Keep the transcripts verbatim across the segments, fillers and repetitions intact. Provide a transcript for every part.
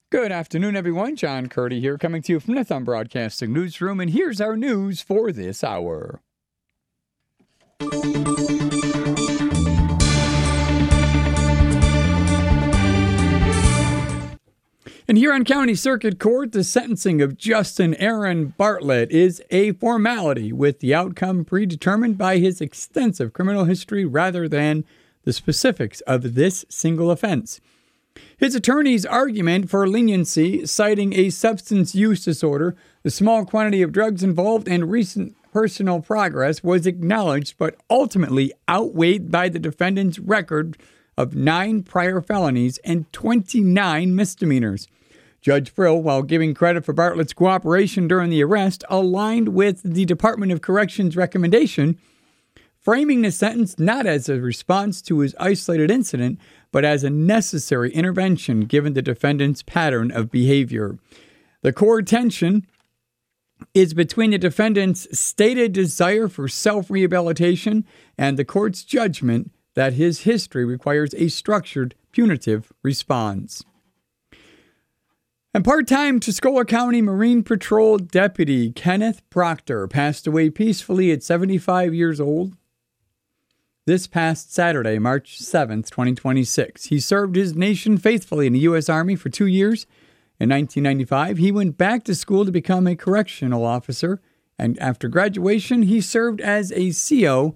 Good afternoon, everyone. John Curdy here, coming to you from the Thumb Broadcasting Newsroom, and here's our news for this hour. In Huron County Circuit Court, the sentencing of Justin Aaron Bartlett is a formality, with the outcome predetermined by his extensive criminal history rather than the specifics of this single offense. His attorney's argument for leniency, citing a substance use disorder, the small quantity of drugs involved, and recent personal progress, was acknowledged but ultimately outweighed by the defendant's record of nine prior felonies and twenty-nine misdemeanors. Judge Frill, while giving credit for Bartlett's cooperation during the arrest, aligned with the Department of Corrections' recommendation, framing the sentence not as a response to his isolated incident, but as a necessary intervention given the defendant's pattern of behavior. The core tension is between the defendant's stated desire for self-rehabilitation and the court's judgment that his history requires a structured, punitive response. And part-time Tuscola County Marine Patrol Deputy Kenneth Proctor passed away peacefully at seventy-five years old this past Saturday, March seventh, twenty twenty-six. He served his nation faithfully in the U S Army for two years. In nineteen ninety-five, he went back to school to become a correctional officer, and after graduation, he served as a C O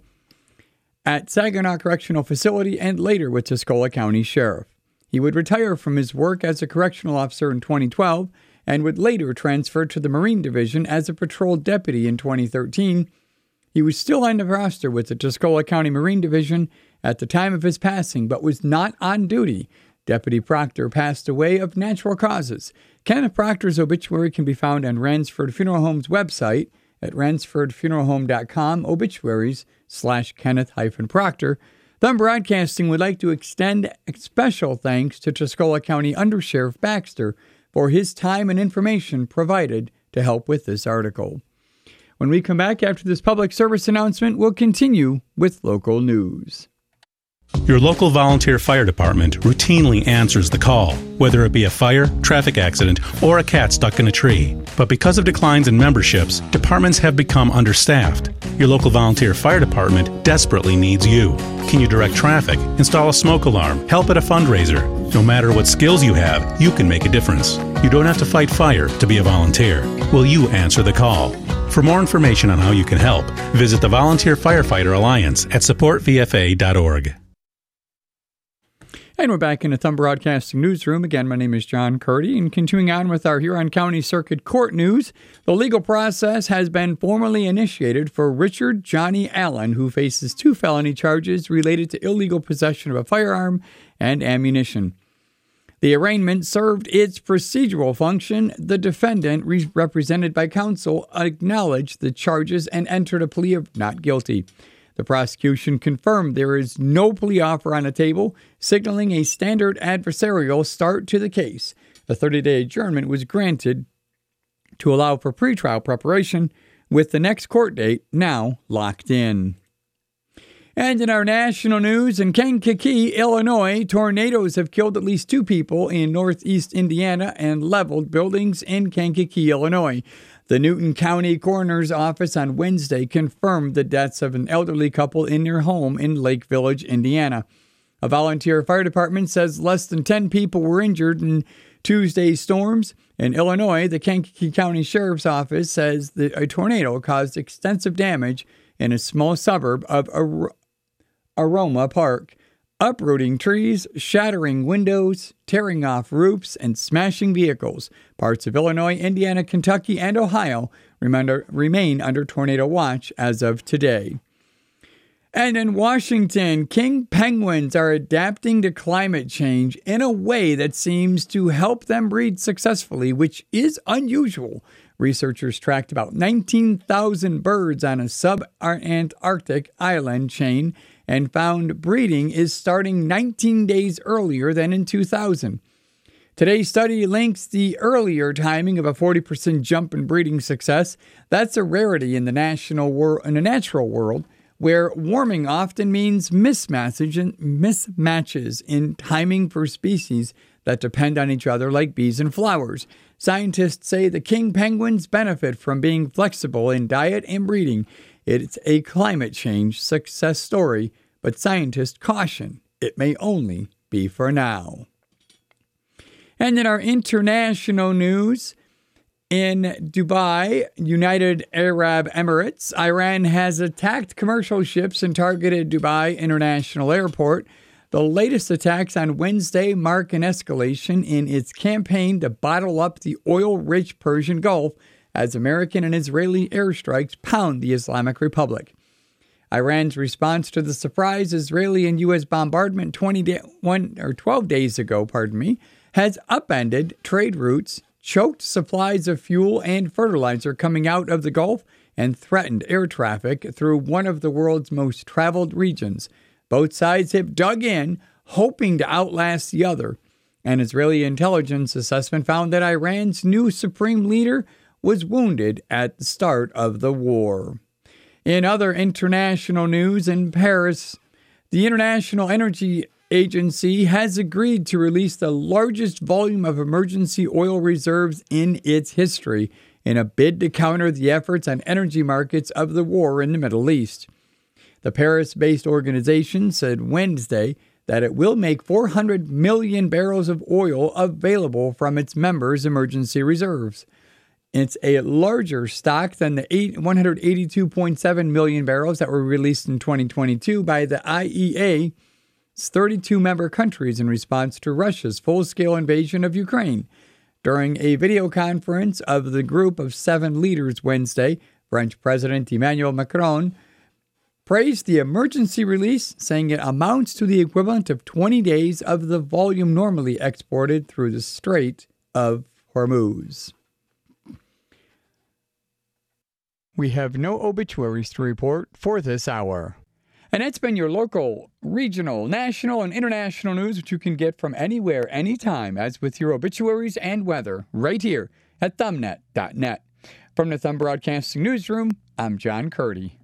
at Saginaw Correctional Facility and later with Tuscola County Sheriff. He would retire from his work as a correctional officer in twenty twelve and would later transfer to the Marine Division as a patrol deputy in twenty thirteen. He was still on the roster with the Tuscola County Marine Division at the time of his passing, but was not on duty. Deputy Proctor passed away of natural causes. Kenneth Proctor's obituary can be found on Ransford Funeral Home's website at ransford funeral home dot com, obituaries slash Kenneth hyphen Proctor. Thumb Broadcasting would like to extend special thanks to Tuscola County Undersheriff Baxter for his time and information provided to help with this article. When we come back after this public service announcement, we'll continue with local news. Your local volunteer fire department routinely answers the call, whether it be a fire, traffic accident, or a cat stuck in a tree. But because of declines in memberships, departments have become understaffed. Your local volunteer fire department desperately needs you. Can you direct traffic, install a smoke alarm, help at a fundraiser? No matter what skills you have, you can make a difference. You don't have to fight fire to be a volunteer. Will you answer the call? For more information on how you can help, visit the Volunteer Firefighter Alliance at support v f a dot org. And we're back in the Thumb Broadcasting Newsroom. Again, my name is John Curdy, and continuing on with our Huron County Circuit Court news, the legal process has been formally initiated for Richard Johnny Allen, who faces two felony charges related to illegal possession of a firearm and ammunition. The arraignment served its procedural function. The defendant, re- represented by counsel, acknowledged the charges and entered a plea of not guilty. The prosecution confirmed there is no plea offer on the table, signaling a standard adversarial start to the case. The thirty-day adjournment was granted to allow for pretrial preparation, with the next court date now locked in. And in our national news, in Kankakee, Illinois, tornadoes have killed at least two people in northeast Indiana and leveled buildings in Kankakee, Illinois. The Newton County Coroner's Office on Wednesday confirmed the deaths of an elderly couple in their home in Lake Village, Indiana. A volunteer fire department says less than ten people were injured in Tuesday's storms. In Illinois, the Kankakee County Sheriff's Office says that a tornado caused extensive damage in a small suburb of Ar- Aroma Park, uprooting trees, shattering windows, tearing off roofs, and smashing vehicles. Parts of Illinois, Indiana, Kentucky, and Ohio remain under tornado watch as of today. And in Washington, king penguins are adapting to climate change in a way that seems to help them breed successfully, which is unusual. Researchers tracked about nineteen thousand birds on a sub-Antarctic island chain and found breeding is starting nineteen days earlier than in two thousand. Today's study links the earlier timing of a forty percent jump in breeding success. That's a rarity in the national wor- in the natural world, where warming often means mismatches in timing for species that depend on each other like bees and flowers. Scientists say the king penguins benefit from being flexible in diet and breeding. It's a climate change success story, but scientists caution it may only be for now. And in our international news, in Dubai, United Arab Emirates, Iran has attacked commercial ships and targeted Dubai International Airport. The latest attacks on Wednesday mark an escalation in its campaign to bottle up the oil-rich Persian Gulf as American and Israeli airstrikes pound the Islamic Republic. Iran's response to the surprise Israeli and U S bombardment twenty-one or twelve days ago, pardon me, has upended trade routes, choked supplies of fuel and fertilizer coming out of the Gulf, and threatened air traffic through one of the world's most traveled regions. Both sides have dug in, hoping to outlast the other. An Israeli intelligence assessment found that Iran's new supreme leader was wounded at the start of the war. In other international news, in Paris, the International Energy Agency has agreed to release the largest volume of emergency oil reserves in its history in a bid to counter the efforts on energy markets of the war in the Middle East. The Paris-based organization said Wednesday that it will make four hundred million barrels of oil available from its members' emergency reserves. It's a larger stock than the one hundred eighty-two point seven million barrels that were released in twenty twenty-two by the I E A's thirty-two member countries in response to Russia's full-scale invasion of Ukraine. During a video conference of the group of seven leaders Wednesday, French President Emmanuel Macron praised the emergency release, saying it amounts to the equivalent of twenty days of the volume normally exported through the Strait of Hormuz. We have no obituaries to report for this hour. And that's been your local, regional, national, and international news, which you can get from anywhere, anytime, as with your obituaries and weather, right here at thumbnet dot net. From the Thumb Broadcasting Newsroom, I'm John Curdy.